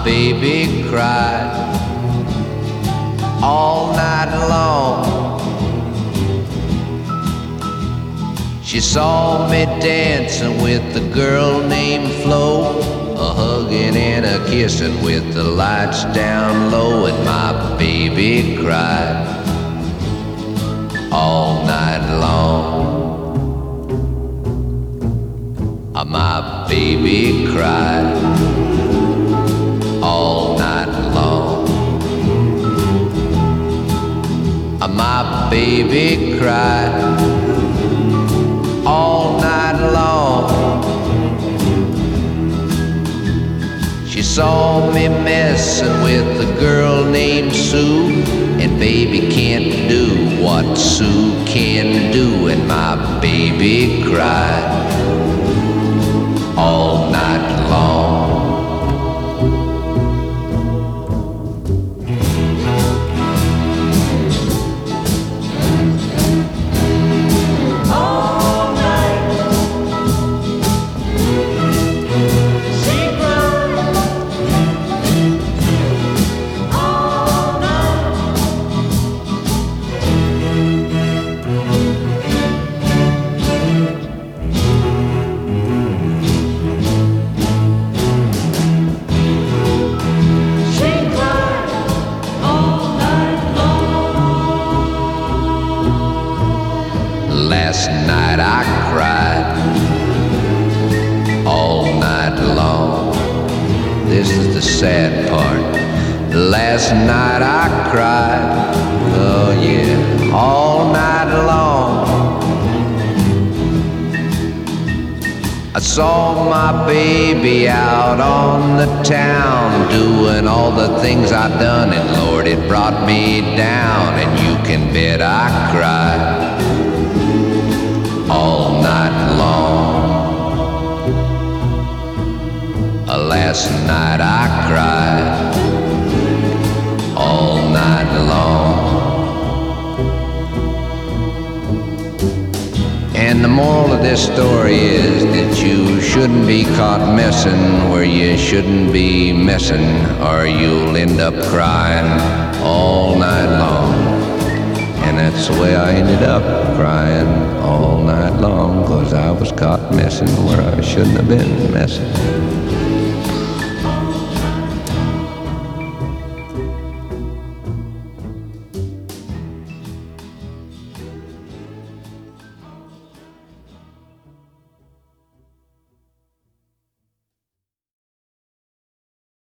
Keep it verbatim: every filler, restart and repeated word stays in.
baby cried all night long. She saw me dancing with a girl named Flo, a hugging and a kissing with the lights down low, and my baby cried all night long. My baby cried all night long. My baby cried all night long. She saw me messing with a girl named Sue, and baby can't do what Sue can do, and my baby cried all night long. All night she cried. All night. Last night I cried all night long. This is the sad part. Last night I cried, oh yeah, all night long. I saw my baby out on the town, doing all the things I've done, and Lord, it brought me down, and you can bet I cried all night long. Uh, Last night I cried all night long. And the moral of this story is that you shouldn't be caught messing where you shouldn't be messing, or you'll end up crying all night long. And that's the way I ended up crying all night long, 'cause I was caught messing where I shouldn't have been messing.